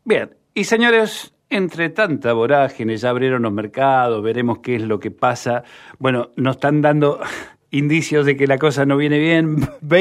Bien, y señores, entre tanta vorágine, ya abrieron los mercados, veremos qué es lo que pasa. Bueno, nos están dando indicios de que la cosa no viene bien.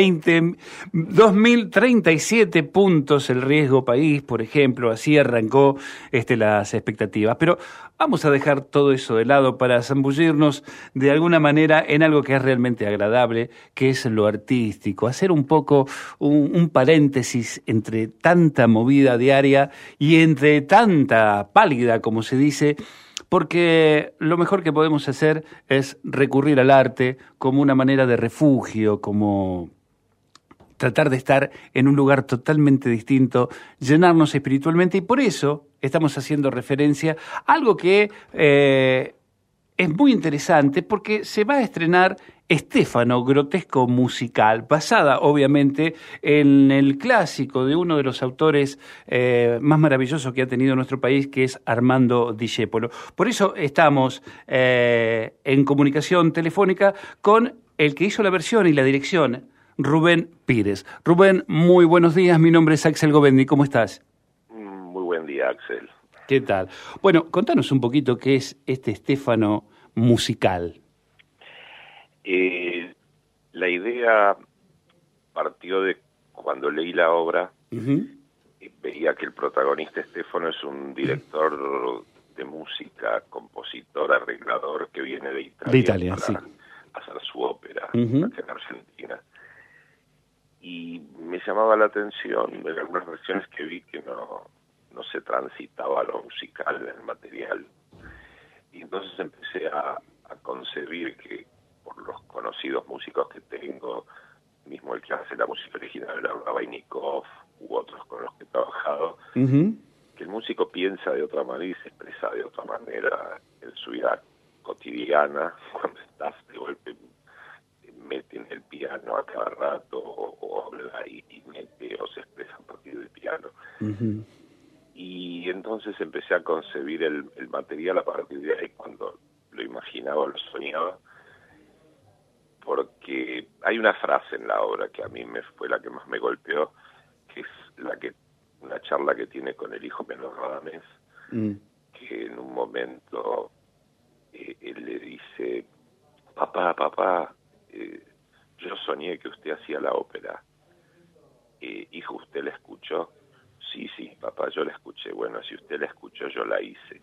2.037 puntos el riesgo país, por ejemplo, así arrancó las expectativas. Pero vamos a dejar todo eso de lado para zambullirnos de alguna manera en algo que es realmente agradable, que es lo artístico, hacer un poco un paréntesis entre tanta movida diaria y entre tanta pálida, como se dice, porque lo mejor que podemos hacer es recurrir al arte como una manera de refugio, como tratar de estar en un lugar totalmente distinto, llenarnos espiritualmente, y por eso estamos haciendo referencia a algo que es muy interesante, porque se va a estrenar Stefano, Grotesco Musical, basada obviamente en el clásico de uno de los autores más maravillosos que ha tenido nuestro país, que es Armando Discépolo. Por eso estamos en comunicación telefónica con el que hizo la versión y la dirección, Rubén Pires. Rubén, muy buenos días, mi nombre es Axel Govendi, ¿cómo estás? Muy buen día, Axel. ¿Qué tal? Bueno, contanos un poquito qué es este Stefano musical. La idea partió de cuando leí la obra. Veía que el protagonista Stefano es un director de música, compositor, arreglador que viene de Italia, para hacer su ópera aquí en Argentina. Y me llamaba la atención de algunas versiones que vi que no se transitaba lo musical en el material. Y entonces empecé a concebir que, por los conocidos músicos que tengo, mismo el que hace la música original, Laura Bainikov, u otros con los que he trabajado, que el músico piensa de otra manera y se expresa de otra manera en su vida cotidiana. Cuando estás de golpe, mete en el piano a cada rato, o habla y mete o se expresa a partir del piano. Y entonces empecé a concebir el material a partir de ahí. Cuando lo imaginaba, lo soñaba, porque hay una frase en la obra que a mí fue la que más me golpeó, que es una charla que tiene con el hijo menor Radamés, que en un momento él le dice: papá, yo soñé que usted hacía la ópera. Hijo, ¿usted la escuchó? Sí, papá, yo la escuché. Bueno, si usted la escuchó, yo la hice.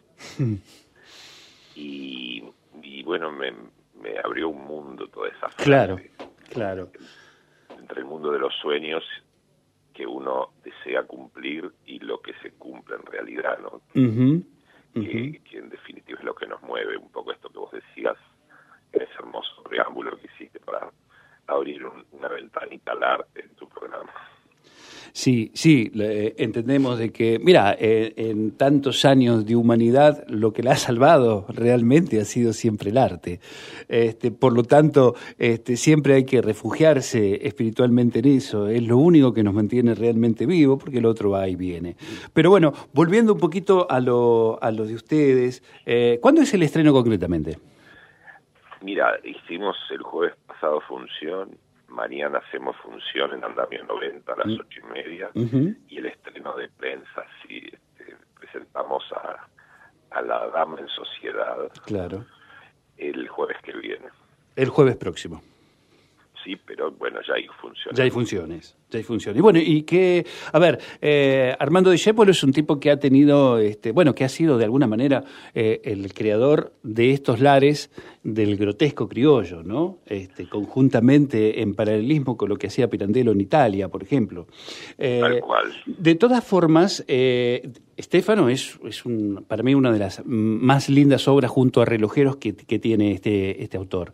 Y bueno, me abrió un mundo toda esa frase. Claro. Entre el mundo de los sueños que uno desea cumplir y lo que se cumple en realidad, ¿no? Que en definitiva es lo que nos mueve, un poco esto que vos decías, en ese hermoso preámbulo que hiciste para abrir una ventanita al arte en tu programa. Sí, entendemos de que, mira, en tantos años de humanidad, lo que la ha salvado realmente ha sido siempre el arte. Por lo tanto, siempre hay que refugiarse espiritualmente en eso. Es lo único que nos mantiene realmente vivos, porque el otro va y viene. Pero bueno, volviendo un poquito a lo de ustedes, ¿cuándo es el estreno concretamente? Mira, hicimos el jueves pasado función. Mañana hacemos función en Andamio 90 a las 8:30, y el estreno de prensa, sí, presentamos a La Dama en Sociedad. Claro. El jueves que viene. El jueves próximo. Sí, pero bueno, ya hay funciones. Ya hay funciones. Y bueno, y que, a ver, Armando Discépolo es un tipo que ha tenido, que ha sido de alguna manera el creador de estos lares del grotesco criollo, ¿no? Conjuntamente en paralelismo con lo que hacía Pirandello en Italia, por ejemplo. Tal cual. De todas formas, Stefano es para mí una de las más lindas obras junto a Relojeros que tiene este autor.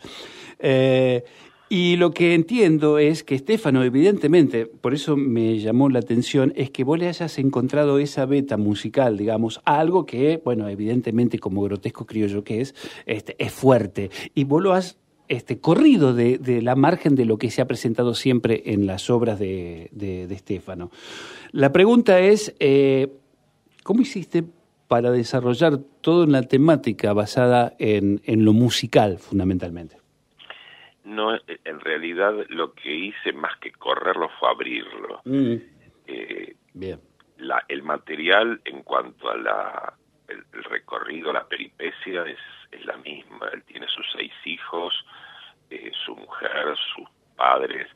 Y lo que entiendo es que Stefano, evidentemente, por eso me llamó la atención, es que vos le hayas encontrado esa beta musical, digamos, a algo que, bueno, evidentemente como grotesco criollo que es fuerte. Y vos lo has corrido de la margen de lo que se ha presentado siempre en las obras de Stefano. La pregunta es, ¿cómo hiciste para desarrollar toda una temática basada en lo musical, fundamentalmente? No, en realidad lo que hice más que correrlo fue abrirlo. Bien. el material en cuanto a el recorrido, la peripecia es la misma. Él tiene sus 6 hijos, su mujer, sus padres.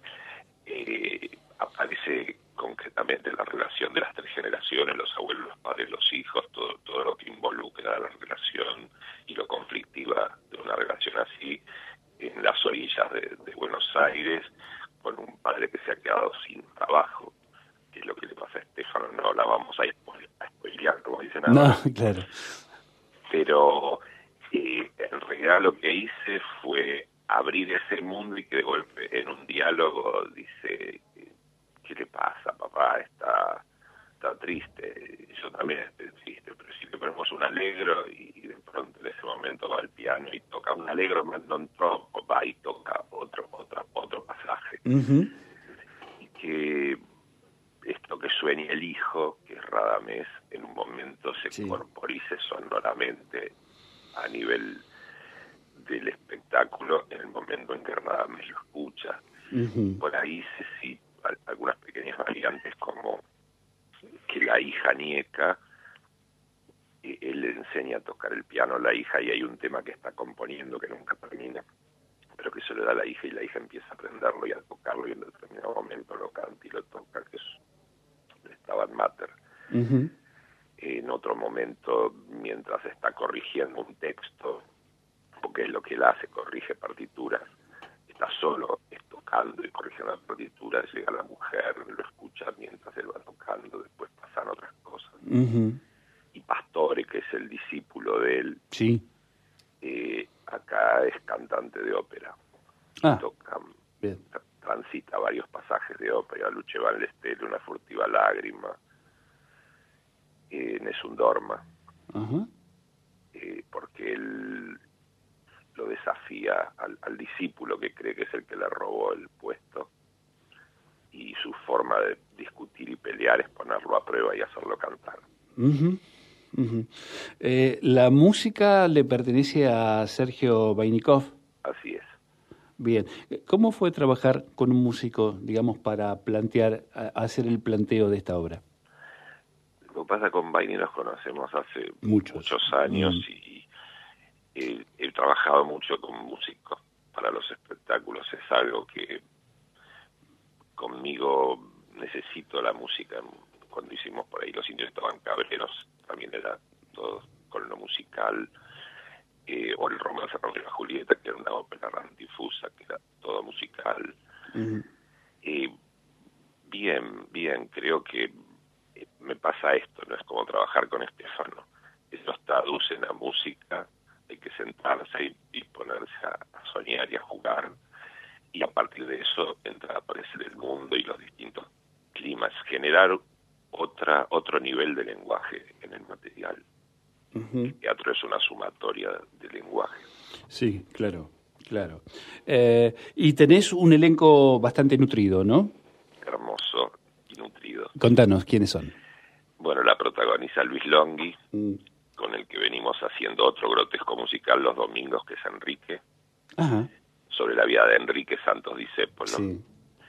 Aparece concretamente la relación de las 3 generaciones, los abuelos, los padres, los hijos, todo lo que involucra la relación y lo conflictiva de una relación así en las orillas de Buenos Aires, con un padre que se ha quedado sin trabajo, que es lo que le pasa a Stefano. No la vamos a spoilear, como dicen ahora. No, claro. Pero en realidad lo que hice fue abrir ese mundo y que de golpe en un diálogo dice: ¿qué le pasa, papá? Está triste. Yo también estoy triste, pero si le ponemos un alegro, y de pronto en ese momento va al piano y toca un alegro, non troppo, va y toca otro pasaje. Uh-huh. Y que esto que sueña el hijo, que es Radamés, en un momento se corporice sonoramente a nivel del espectáculo en el momento en que Radamés lo escucha. Uh-huh. Por ahí sí, algunas pequeñas variantes, como que la hija Nieca, él le enseña a tocar el piano a la hija, y hay un tema que está componiendo que nunca termina, pero que se le da a la hija, y la hija empieza a aprenderlo y a tocarlo, y en determinado momento lo canta y lo toca, que es el Stabat Mater. Uh-huh. En otro momento, mientras está corrigiendo un texto, porque es lo que él hace, corrige partituras, está solo tocando y corrigiendo las partituras, llega la mujer, lo escucha mientras él va tocando, después pasan otras cosas. Uh-huh. Y Pastore, que es el discípulo de él, sí, acá es cantante de ópera. Toca, transita varios pasajes de ópera: Luce van le stelle, Una furtiva lágrima, Nessun dorma. uh-huh. Porque él lo desafía al discípulo, que cree que es el que le robó el puesto, y su forma de discutir y pelear es ponerlo a prueba y hacerlo cantar. Uh-huh. Uh-huh. ¿La música le pertenece a Sergio Vainikov? Así es. Bien. ¿Cómo fue trabajar con un músico, digamos, para hacer el planteo de esta obra? Lo que pasa con Vaini, nos conocemos hace muchos años, y he trabajado mucho con músicos para los espectáculos. Es algo que conmigo necesito la música. Cuando hicimos por ahí Los Indios Cabreros, también era todo con lo musical, o el Romance de Romeo y Julieta, que era una ópera rantifusa, que era todo musical. Uh-huh. Bien, creo que me pasa esto, no es como trabajar con Stefano. Ellos traducen a música, hay que sentarse y ponerse a soñar y a jugar, y a partir de eso entra a aparecer el mundo y los distintos climas, generar otro nivel de lenguaje en el material. Uh-huh. El teatro es una sumatoria de lenguaje. Sí, claro. Y tenés un elenco bastante nutrido, ¿no? Hermoso y nutrido. Contanos, ¿quiénes son? Bueno, la protagoniza Luis Longhi, con el que venimos haciendo otro grotesco musical los domingos, que es Enrique. Ajá. Sobre la vida de Enrique Santos Discépolo. Sí.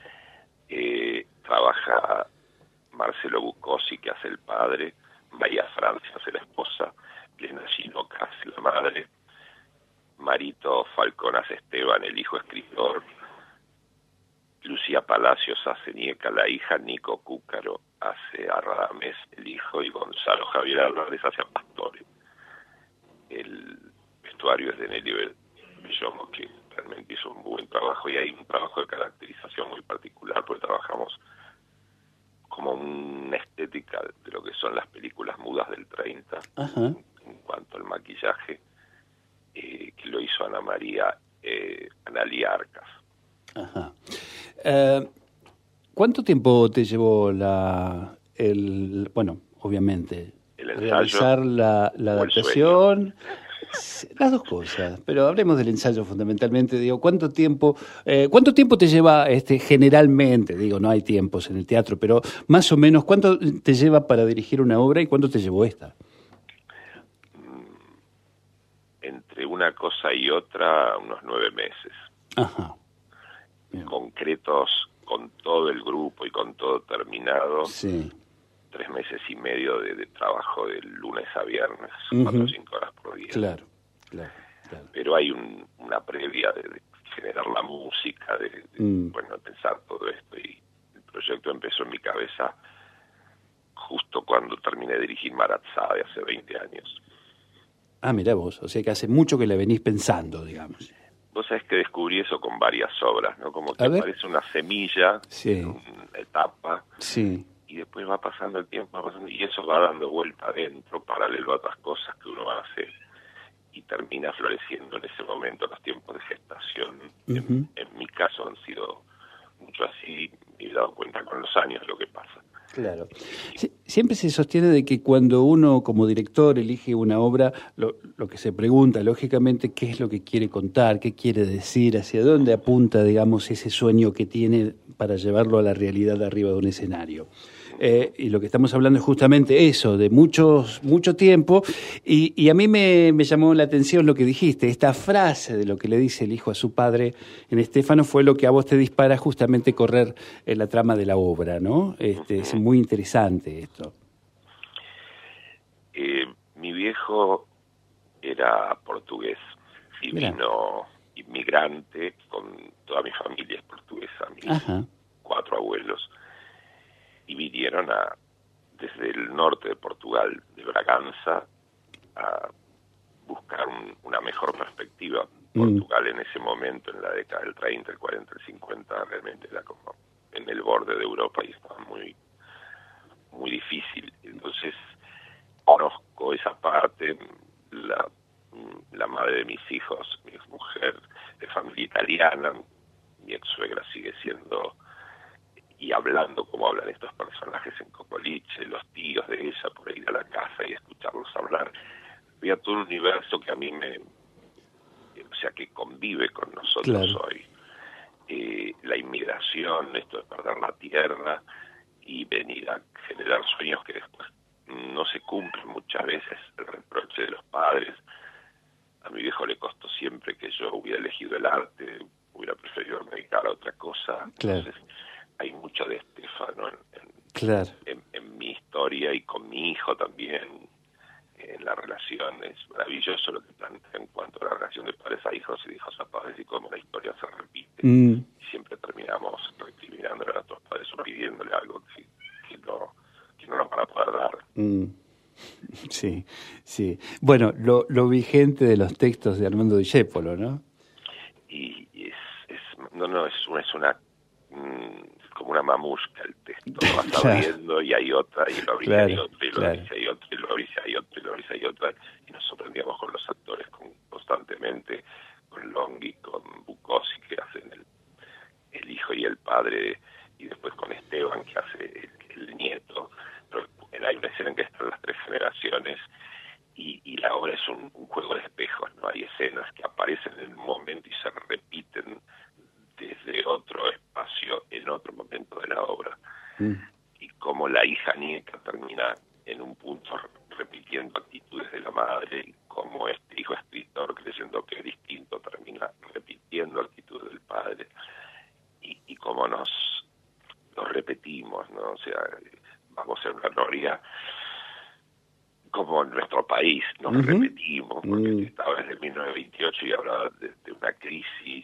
Trabaja Marcelo Bucosi, que hace el padre, María Francia hace la esposa, Lena Ginoca hace la madre, Marito Falcón hace Esteban, el hijo escritor, Lucía Palacios hace Nieca, la hija, Nico Cúcaro hace a Radamés, el hijo, y Gonzalo Javier Álvarez hace a Pastore. El vestuario es de Nelly Bellomo, que realmente hizo un buen trabajo, y hay un trabajo de caracterización muy particular, porque trabajamos como una estética de lo que son las películas mudas del 30. Ajá. En cuanto al maquillaje, que lo hizo Analía Arcas. Ajá. ¿Cuánto tiempo te llevó obviamente, el ensayo, realizar la adaptación? Las dos cosas, pero hablemos del ensayo fundamentalmente. Digo, ¿cuánto tiempo te lleva generalmente? Digo, no hay tiempos en el teatro, pero más o menos, ¿cuánto te lleva para dirigir una obra y cuánto te llevó esta? Entre una cosa y otra, unos 9 meses. Ajá. Bien. Concretos, con todo el grupo y con todo terminado. Sí. 3 meses y medio de trabajo de lunes a viernes, 4 o 5 horas por día. Claro. Pero hay una previa de generar la música, de pensar todo esto, y el proyecto empezó en mi cabeza justo cuando terminé de dirigir Marat-Sade hace 20 años. Ah, mirá vos, o sea que hace mucho que la venís pensando, digamos. Vos sabés que descubrí eso con varias obras, ¿no? Como que aparece una semilla, una etapa, y después va pasando el tiempo, y eso va dando vuelta adentro, paralelo a otras cosas que uno hace, y termina floreciendo en ese momento. Los tiempos de gestación, en mi caso, han sido mucho así, y me he dado cuenta con los años lo que pasa. Claro. Siempre se sostiene de que cuando uno como director elige una obra, lo que se pregunta, lógicamente, qué es lo que quiere contar, qué quiere decir, hacia dónde apunta, digamos, ese sueño que tiene para llevarlo a la realidad arriba de un escenario. Y lo que estamos hablando es justamente eso, de mucho tiempo, y a mí me llamó la atención lo que dijiste, esta frase de lo que le dice el hijo a su padre en Estéfano fue lo que a vos te dispara justamente correr la trama de la obra, ¿no? Es muy interesante esto. Mi viejo era portugués y vino inmigrante, con toda mi familia es portuguesa, mis 4 abuelos, y vinieron desde el norte de Portugal, de Braganza, a buscar una mejor perspectiva. Portugal en ese momento, en la década del 30, el 40, el 50, realmente era como en el borde de Europa y estaba muy, muy difícil. Entonces conozco esa parte. La madre de mis hijos, mi exmujer, de familia italiana, mi ex suegra sigue siendo y hablando como hablan estos personajes en Cocoliche, los tíos de ella, por ir a la casa y escucharlos hablar. Había todo un universo que a mí que convive con nosotros hoy. La inmigración, esto de perder la tierra y venir a generar sueños que después no se cumplen muchas veces, el reproche de los padres. A mi viejo le costó siempre que yo hubiera elegido el arte, hubiera preferido dedicar a otra cosa. Entonces, hay mucho de Estéfano en mi historia y con mi hijo también, en la relación. Es maravilloso lo que plantea en cuanto a la relación de padres a hijos y de hijos a padres y cómo la historia se repite. Y siempre terminamos recriminándole a nuestros padres o pidiéndole algo que no nos van a poder dar. Sí. Bueno, lo vigente de los textos de Armando Discépolo, ¿no? Y es una como una mamusca el texto, lo vas abriendo y hay otra, y lo abrís y hay otra, y lo abrís y hay otra, y lo abrís y hay otra, y lo abrís y hay otra, y nos sorprendíamos con los actores constantemente, con Longhi, con Bukowski, que hacen el hijo y el padre, y después con Esteban, que hace el nieto. Pero hay una escena en que están las 3 generaciones, y la obra es un juego de espejos, ¿no? Hay escenas que aparecen en un momento y se repiten desde otro espacio en otro momento de la obra. Y como la hija nieta termina en un punto repitiendo actitudes de la madre, y como este hijo escritor, creyendo que es distinto, termina repitiendo actitudes del padre, y como nos repetimos, ¿no? O sea, vamos a una gloria como en nuestro país nos repetimos, porque estaba desde 1928 y hablaba de una crisis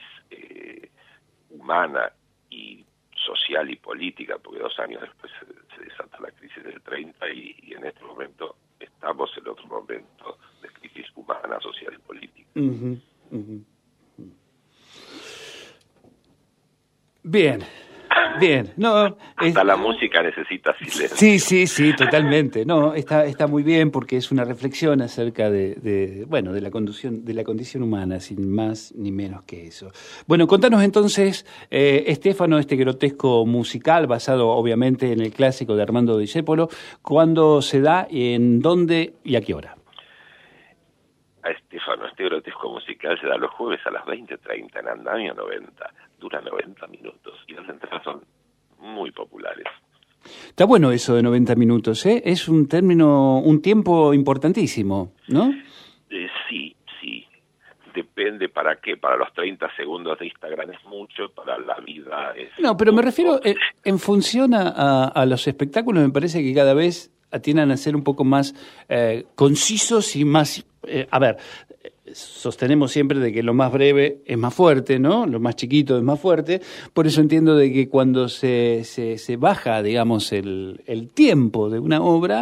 humana y social y política, porque 2 años después se desata la crisis del 30 y en este momento estamos en otro momento de crisis humana, social y política. Bien. No, hasta la música necesita silencio. Sí, totalmente. No, está muy bien porque es una reflexión acerca de la condición humana, sin más ni menos que eso. Bueno, contanos entonces, Estéfano, este grotesco musical basado obviamente en el clásico de Armando Discépolo, ¿cuándo se da, en dónde y a qué hora? A Estéfano, este grotesco musical se da los jueves a las 20:30 en Andamio 90. Dura 90 minutos y las entradas son muy populares. Está bueno eso de 90 minutos, ¿eh? Es un tiempo importantísimo, ¿no? Sí. depende para qué. Para los 30 segundos de Instagram es mucho, para la vida es... No, pero me refiero en función a los espectáculos, me parece que cada vez atienden a ser un poco más concisos y más... a ver, sostenemos siempre de que lo más breve es más fuerte, ¿no? Lo más chiquito es más fuerte. Por eso entiendo de que cuando se baja, digamos, el tiempo de una obra,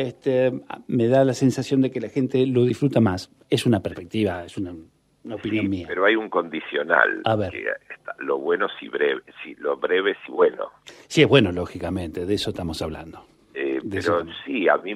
me da la sensación de que la gente lo disfruta más. Es una perspectiva, es una opinión mía. Pero hay un condicional. A ver. Que está, lo bueno si breve, lo breve si bueno. Sí, es bueno, lógicamente, de eso estamos hablando. Pero sí, a mí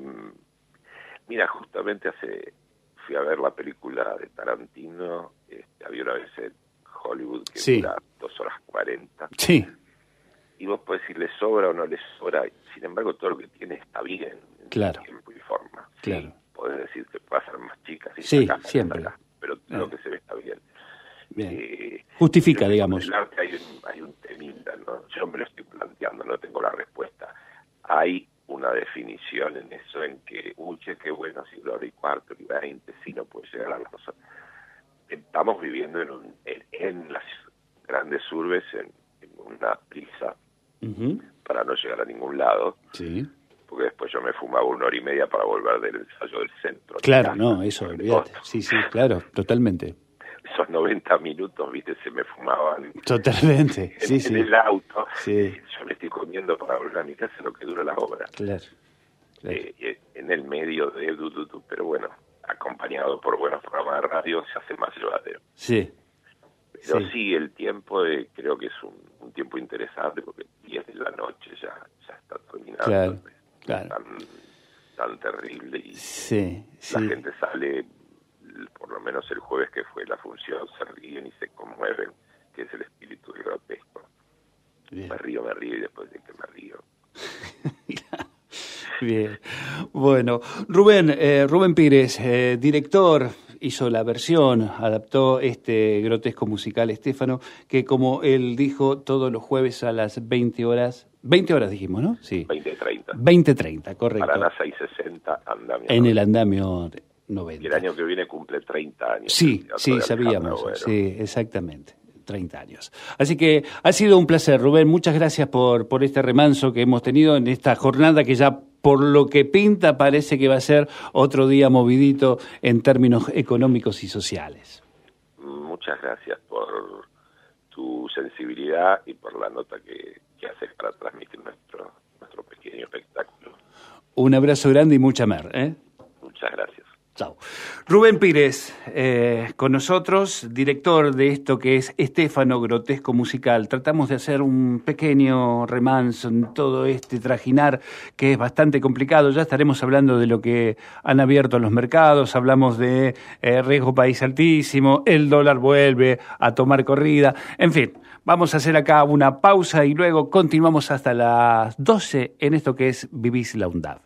Mira, justamente fui a ver la película de Tarantino, había una vez en Hollywood que dura 2 horas 40. Sí. Y vos podés decir, ¿le sobra o no le sobra? Sin embargo, todo lo que tiene está bien. Claro. En tiempo y forma. Claro. Sí, podés decir que puede ser más chicas. Sí, siempre. Pero lo que se ve está bien. Bien. Justifica, digamos. En el arte hay un temita, ¿no? Yo me lo estoy planteando, no tengo la respuesta. Hay una definición en eso, en que, qué bueno, siglo y cuarto, y 20, si no puede llegar a las cosas. Estamos viviendo en las grandes urbes en una prisa para no llegar a ningún lado. Sí. Porque después yo me fumaba 1 hora y media para volver del ensayo del centro. Claro, no, eso, olvídate. Sí, claro, totalmente. Esos 90 minutos, viste, se me fumaban. Totalmente, en el auto. Sí. Yo me estoy comiendo para volver a mi casa lo que dura la obra. Claro. En el medio de pero bueno, acompañado por buenos programas de radio, se hace más llevadero. Sí. Pero sí, el tiempo creo que es un tiempo interesante, porque 10 de la noche ya está terminando. Claro. Tan terrible. Y la gente sale, por lo menos el jueves que fue la función, se ríen y se conmueven, que es el espíritu del grotesco. Bien. Me río y después de que me río. Bien. Bueno, Rubén Pires, director, hizo la versión, adaptó este grotesco musical Estéfano, que como él dijo, todos los jueves a las 20 horas dijimos, ¿no? Sí. 20:30, correcto. Paraná 660, andamio. En el andamio 90. Y el año que viene cumple 30 años. Sí, sabíamos. Sí, exactamente. 30 años. Así que ha sido un placer, Rubén. Muchas gracias por este remanso que hemos tenido en esta jornada que ya, por lo que pinta, parece que va a ser otro día movidito en términos económicos y sociales. Muchas gracias por tu sensibilidad y por la nota que haces para transmitir nuestro pequeño espectáculo. Un abrazo grande y mucha mer, Muchas gracias. Chao. Rubén Pires, con nosotros, director de esto que es Estéfano Grotesco Musical. Tratamos de hacer un pequeño remanso en todo este trajinar que es bastante complicado. Ya estaremos hablando de lo que han abierto los mercados, hablamos de riesgo país altísimo, el dólar vuelve a tomar corrida, en fin. Vamos a hacer acá una pausa y luego continuamos hasta las 12 en esto que es Vivís la UNDAV.